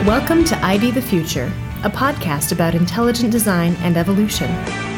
Welcome to ID the Future, a podcast about intelligent design and evolution.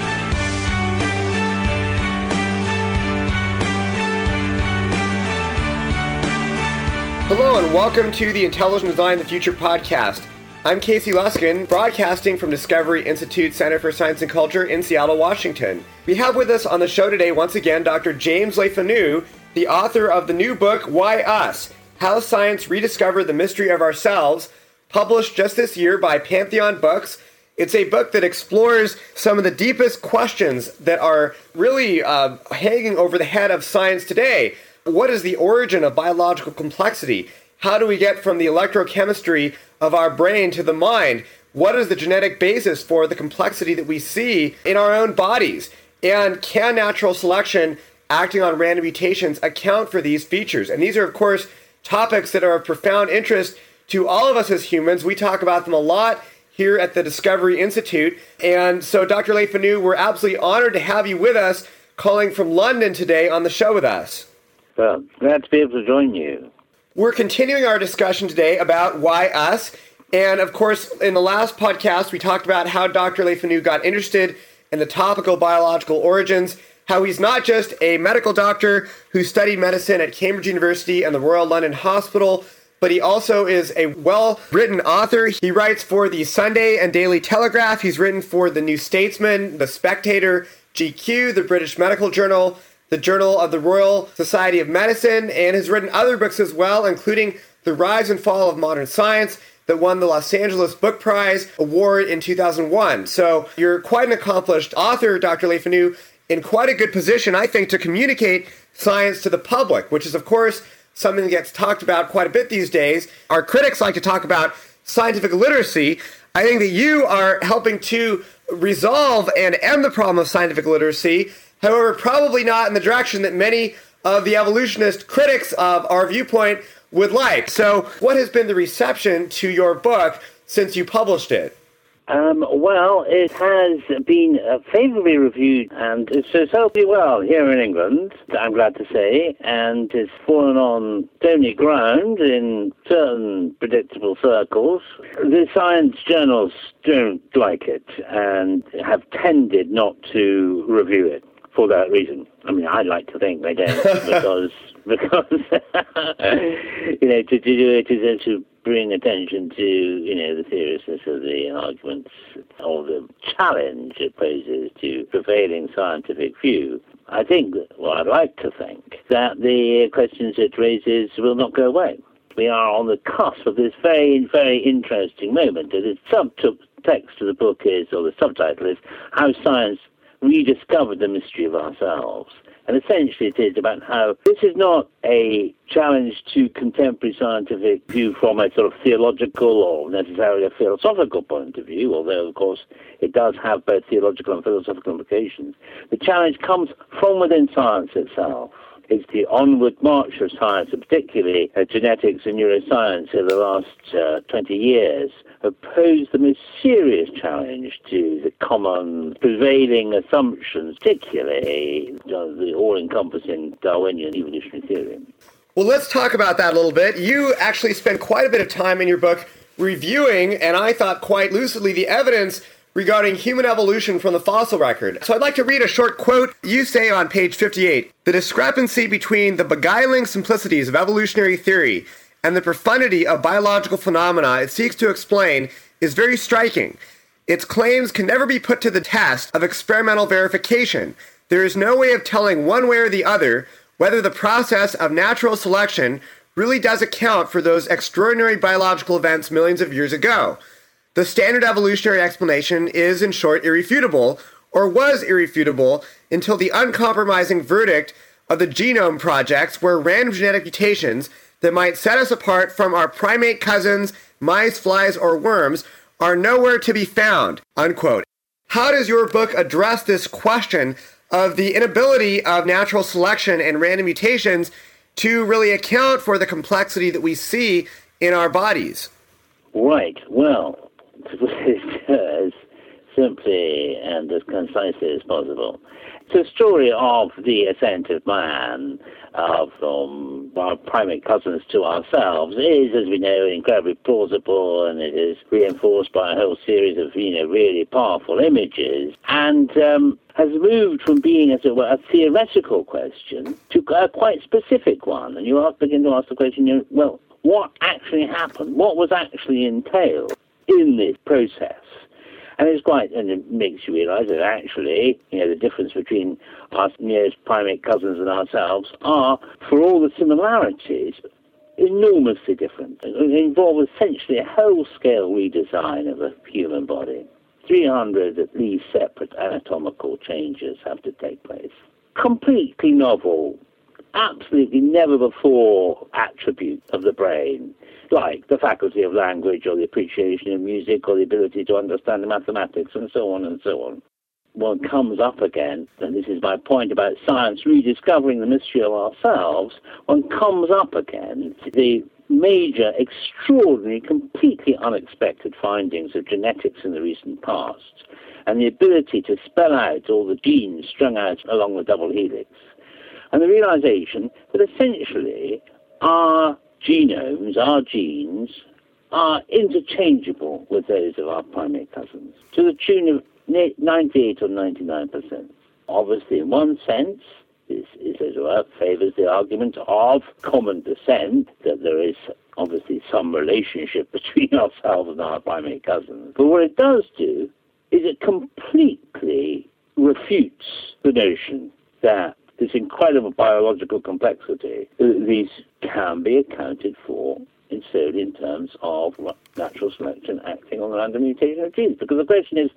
Hello and welcome to the Intelligent Design the Future podcast. I'm Casey Luskin, broadcasting from Discovery Institute Center for Science and Culture in Seattle, Washington. We have with us on the show today, once again, Dr. James LeFanu, the author of the new book, Why Us? How Science Rediscovered the Mystery of Ourselves, published just this year by Pantheon Books. It's a book that explores some of the deepest questions that are really hanging over the head of science today. What is the origin of biological complexity? How do we get from the electrochemistry of our brain to the mind? What is the genetic basis for the complexity that we see in our own bodies? And can natural selection acting on random mutations account for these features? And these are, of course, topics that are of profound interest to all of us as humans. We talk about them a lot here at the Discovery Institute. And so, Dr. LeFanu, we're absolutely honored to have you with us, calling from London today on the show with us. Well, glad to be able to join you. We're continuing our discussion today about why us. And of course, in the last podcast, we talked about how Dr. LeFanu got interested in the topical biological origins, how he's not just a medical doctor who studied medicine at Cambridge University and the Royal London Hospital, but he also is a well-written author. He writes for the Sunday and Daily Telegraph. He's written for the New Statesman, The Spectator, GQ, the British Medical Journal, the Journal of the Royal Society of Medicine, and has written other books as well, including The Rise and Fall of Modern Science, that won the Los Angeles Book Prize Award in 2001. So you're quite an accomplished author, Dr. LeFanu, in quite a good position, I think, to communicate science to the public, which is, of course, something that gets talked about quite a bit these days. Our critics like to talk about scientific literacy. I think that you are helping to resolve and end the problem of scientific literacy, however, probably not in the direction that many of the evolutionist critics of our viewpoint would like. So what has been the reception to your book since you published it? Well, it has been favorably reviewed, and it's relatively well here in England, I'm glad to say, and it's fallen on stony ground in certain predictable circles. The science journals don't like it and have tended not to review it for that reason. I mean, I'd like to think they don't, because to do it is to bring attention to, the seriousness of the arguments or the challenge it poses to prevailing scientific view. I think, I'd like to think, that the questions it raises will not go away. We are on the cusp of this very, very interesting moment. The subtext of the book is, or the subtitle is, How Science Rediscovered the Mystery of Ourselves. And essentially it is about how this is not a challenge to contemporary scientific view from a sort of theological or necessarily a philosophical point of view, although, of course, it does have both theological and philosophical implications. The challenge comes from within science itself. It's the onward march of science, and particularly genetics and neuroscience over the last 20 years, have posed the most serious challenge to the common prevailing assumptions, particularly the all-encompassing Darwinian evolutionary theory. Well, let's talk about that a little bit. You actually spend quite a bit of time in your book reviewing, and I thought quite lucidly, the evidence regarding human evolution from the fossil record. So I'd like to read a short quote. You say on page 58, "The discrepancy between the beguiling simplicities of evolutionary theory and the profundity of biological phenomena it seeks to explain is very striking. Its claims can never be put to the test of experimental verification. There is no way of telling one way or the other whether the process of natural selection really does account for those extraordinary biological events millions of years ago. The standard evolutionary explanation is, in short, irrefutable, or was irrefutable until the uncompromising verdict of the Genome Projects, where random genetic mutations that might set us apart from our primate cousins, mice, flies, or worms, are nowhere to be found," unquote. How does your book address this question of the inability of natural selection and random mutations to really account for the complexity that we see in our bodies? Right. Well, to put it as simply and as concisely as possible, The story of the ascent of man from our primate cousins to ourselves is, as we know, incredibly plausible, and it is reinforced by a whole series of, really powerful images, and has moved from being, as it were, a theoretical question to a quite specific one. And you begin to ask the question, well, what actually happened? What was actually entailed in this process? And it makes you realise that actually, the difference between our nearest primate cousins and ourselves are, for all the similarities, enormously different. It involve essentially a whole-scale redesign of the human body. 300 at least separate anatomical changes have to take place. Completely novel, absolutely never before attribute of the brain, like the faculty of language or the appreciation of music or the ability to understand mathematics and so on and so on. One comes up again, and this is my point about science rediscovering the mystery of ourselves, one comes up again to the major, extraordinary, completely unexpected findings of genetics in the recent past, and the ability to spell out all the genes strung out along the double helix, and the realization that essentially our genomes, our genes, are interchangeable with those of our primate cousins, to the tune of 98 or 99%. Obviously, in one sense, this is, as it were, favours the argument of common descent, that there is obviously some relationship between ourselves and our primate cousins. But what it does do is it completely refutes the notion that this incredible biological complexity, these can be accounted for solely in terms of natural selection acting on the random mutation of genes. Because the question is,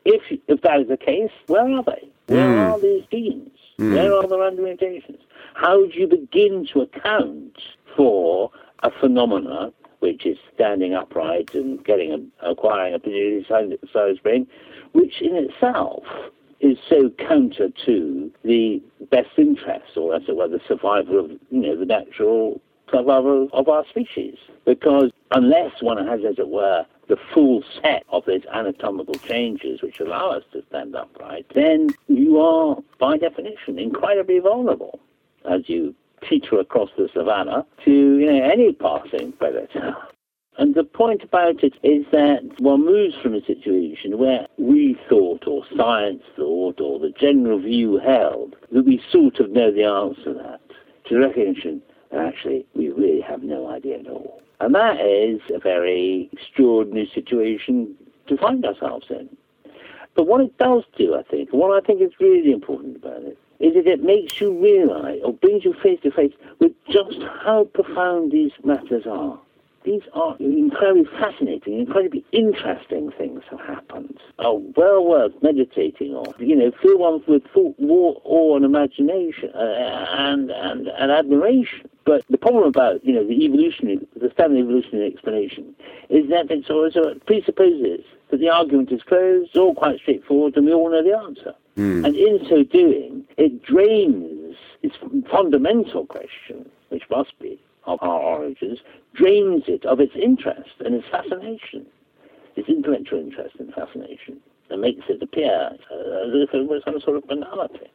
if that is the case, where are they? Where are these genes? Where are the random mutations? How do you begin to account for a phenomena which is standing upright and acquiring a particularly sized brain, which in itself is so counter to the best interest, or as it were, the survival of, the natural survival of our species? Because unless one has, as it were, the full set of those anatomical changes which allow us to stand upright, then you are, by definition, incredibly vulnerable as you teeter across the savannah to, any passing predator. And the point about it is that one moves from a situation where we thought, or science thought, or the general view held, that we sort of know the answer to that, to recognition that actually we really have no idea at all. And that is a very extraordinary situation to find ourselves in. But what it does do, I think, and what I think is really important about it, is that it makes you realize, or brings you face to face with just how profound these matters are. These are incredibly fascinating, incredibly interesting things have happened. Are well worth meditating on. Fill one with thought, awe, and imagination, and admiration. But the problem about, the standard evolutionary explanation is that it sort of presupposes that the argument is closed, it's all quite straightforward, and we all know the answer. And in so doing, it drains its fundamental question, which must be of our origins, drains it of its interest and its fascination, its intellectual interest and fascination, and makes it appear as if it was some sort of banality.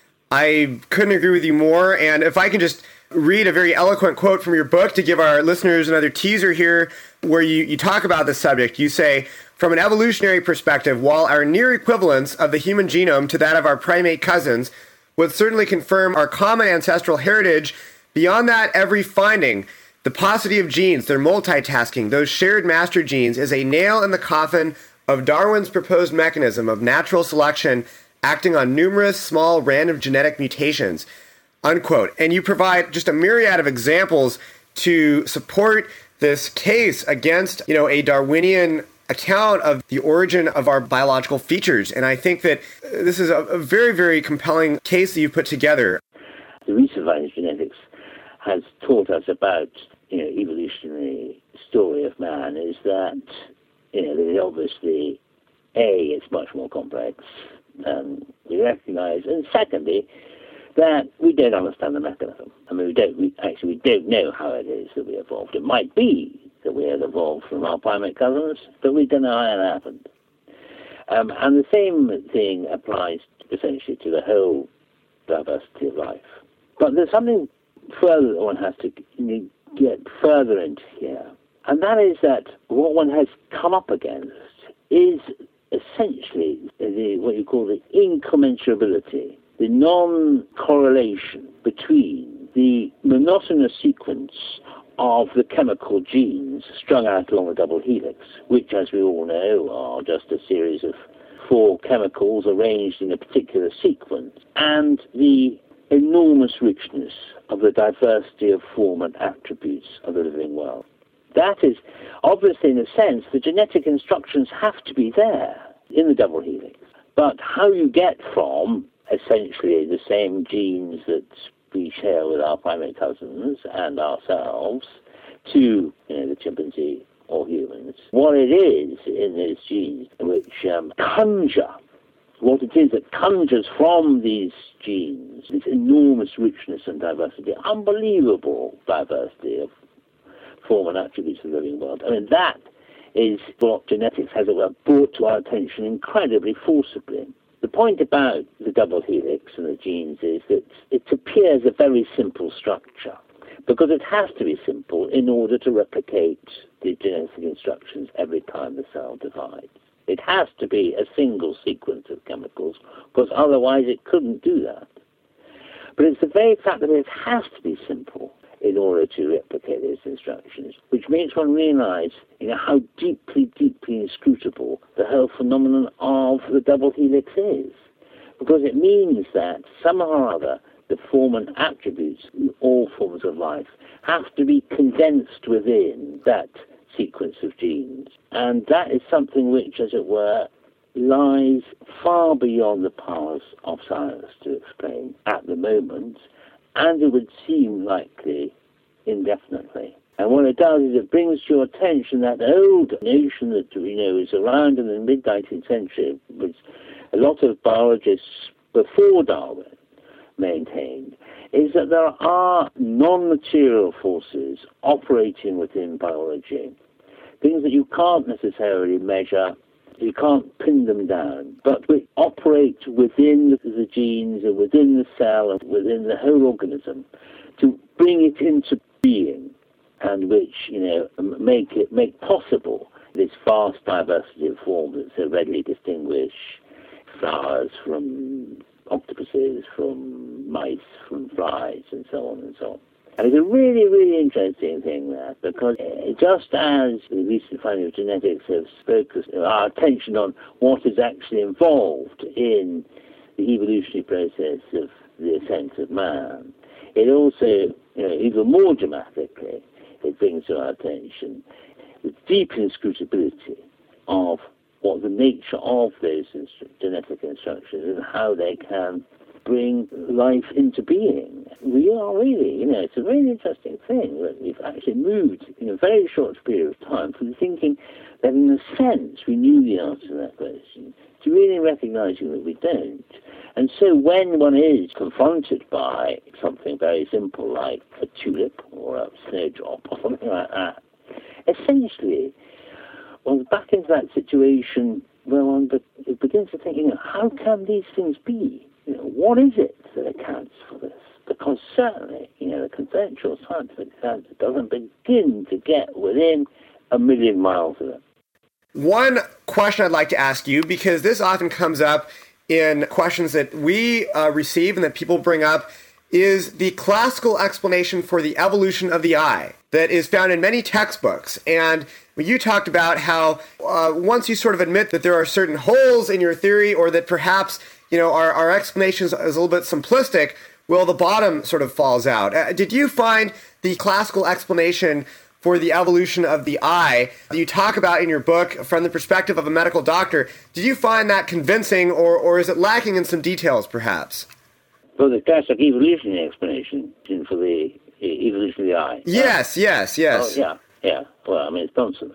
I couldn't agree with you more, and if I can just read a very eloquent quote from your book to give our listeners another teaser here, where you talk about this subject. You say, from an evolutionary perspective, while our near equivalence of the human genome to that of our primate cousins would certainly confirm our common ancestral heritage, beyond that, every finding, the paucity of genes, their multitasking, those shared master genes, is a nail in the coffin of Darwin's proposed mechanism of natural selection acting on numerous small random genetic mutations, unquote. And you provide just a myriad of examples to support this case against, a Darwinian account of the origin of our biological features. And I think that this is a very, very compelling case that you put together. The research in genetics has taught us about, evolutionary story of man is that, that obviously, it's much more complex than we recognize, and secondly, that we don't understand the mechanism. I mean, we don't know how it is that we evolved. It might be that we had evolved from our primate cousins, but we don't know how it happened. And the same thing applies essentially to the whole diversity of life. But there's something further that one has to get further into here, and that is that what one has come up against is essentially what you call the incommensurability, the non-correlation between the monotonous sequence of the chemical genes strung out along the double helix, which, as we all know, are just a series of 4 chemicals arranged in a particular sequence, and the enormous richness of the diversity of form and attributes of the living world. That is, obviously, in a sense, the genetic instructions have to be there in the double helix. But how you get from, essentially, the same genes that we share with our primate cousins and ourselves to, the chimpanzee or humans, what it is in those genes which conjure, what it is that conjures from these genes, this enormous richness and diversity, unbelievable diversity of form and attributes of the living world. I mean, that is what genetics has brought to our attention incredibly forcibly. The point about the double helix and the genes is that it appears a very simple structure, because it has to be simple in order to replicate the genetic instructions every time the cell divides. It has to be a single sequence of chemicals, because otherwise it couldn't do that. But it's the very fact that it has to be simple in order to replicate those instructions, which makes one realize how deeply, deeply inscrutable the whole phenomenon of the double helix is. Because it means that somehow or other the form and attributes in all forms of life have to be condensed within that sequence of genes. And that is something which, as it were, lies far beyond the powers of science to explain at the moment, and it would seem likely indefinitely. And what it does is it brings to your attention that old notion that is around in the mid-19th century, which a lot of biologists before Darwin maintained, is that there are non-material forces operating within biology, things that you can't necessarily measure, you can't pin them down, but which operate within the genes and within the cell and within the whole organism to bring it into being, and which make possible this vast diversity of forms that so readily distinguish flowers from octopuses, from mice, from flies, and so on and so on. And it's a really, really interesting thing there, because just as the recent findings of genetics have focused our attention on what is actually involved in the evolutionary process of the ascent of man, it also, even more dramatically, it brings to our attention the deep inscrutability of what the nature of those genetic instructions and how they can bring life into being. We are really, it's a really interesting thing that we've actually moved in a very short period of time from thinking that in a sense we knew the answer to that question to really recognizing that we don't. And so when one is confronted by something very simple like a tulip or a snowdrop or something like that, essentially one's back into that situation where one begins to think, how can these things be? What is it that accounts for this? Because certainly, the conventional scientific answer doesn't begin to get within a million miles of it. One question I'd like to ask you, because this often comes up in questions that we receive and that people bring up, is the classical explanation for the evolution of the eye that is found in many textbooks. And you talked about how once you sort of admit that there are certain holes in your theory, or that perhaps our explanation is a little bit simplistic, well, the bottom sort of falls out. Did you find the classical explanation for the evolution of the eye that you talk about in your book from the perspective of a medical doctor, did you find that convincing, or is it lacking in some details, perhaps? Well, the classic evolutionary explanation for the evolution of the eye. Yes. Oh, yeah. Well, it's nonsense.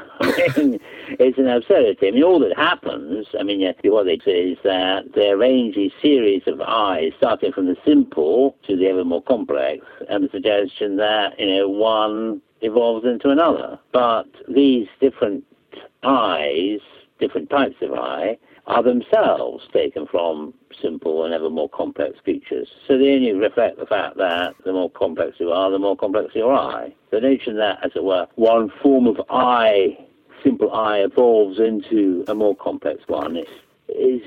It's an absurdity. All that happens, what they say is that they arrange these series of eyes, starting from the simple to the ever more complex, and the suggestion that, one evolves into another. But these different eyes, different types of eye, are themselves taken from simple and ever more complex features. So they only reflect the fact that the more complex you are, the more complex your eye. The notion that, as it were, one form of eye, simple eye, evolves into a more complex one is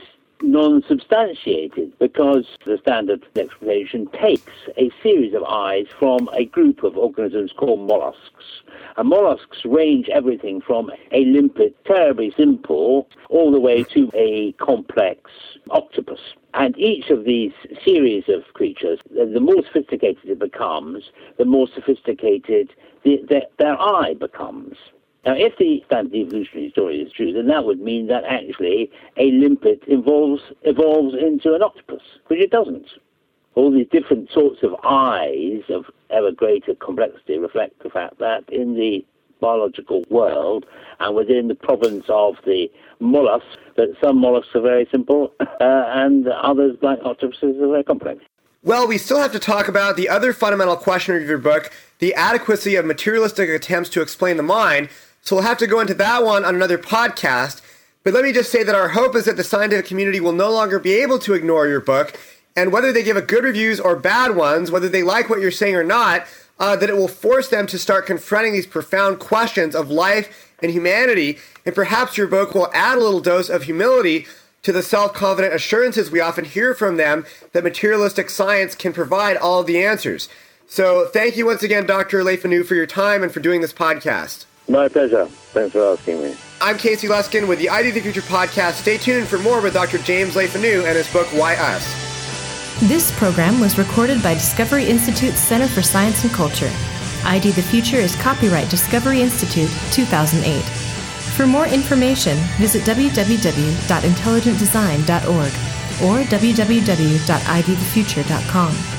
non-substantiated, because the standard explanation takes a series of eyes from a group of organisms called mollusks. And mollusks range everything from a limpet, terribly simple, all the way to a complex octopus. And each of these series of creatures, the more sophisticated it becomes, the more sophisticated their eye becomes. Now, if the standard evolutionary story is true, then that would mean that actually a limpet evolves into an octopus, which it doesn't. All these different sorts of eyes of ever greater complexity reflect the fact that in the biological world and within the province of the mollusks, that some mollusks are very simple and others, like octopuses, are very complex. Well, we still have to talk about the other fundamental question of your book, the adequacy of materialistic attempts to explain the mind. So we'll have to go into that one on another podcast. But let me just say that our hope is that the scientific community will no longer be able to ignore your book, and whether they give it good reviews or bad ones, whether they like what you're saying or not, that it will force them to start confronting these profound questions of life and humanity. And perhaps your book will add a little dose of humility to the self-confident assurances we often hear from them that materialistic science can provide all of the answers. So thank you once again, Dr. Le Fanu, for your time and for doing this podcast. My pleasure. Thanks for asking me. I'm Casey Luskin with the ID of the Future podcast. Stay tuned for more with Dr. James Le Fanu and his book, Why Us? This program was recorded by Discovery Institute's Center for Science and Culture. ID the Future is copyright Discovery Institute 2008. For more information, visit www.intelligentdesign.org or www.idthefuture.com.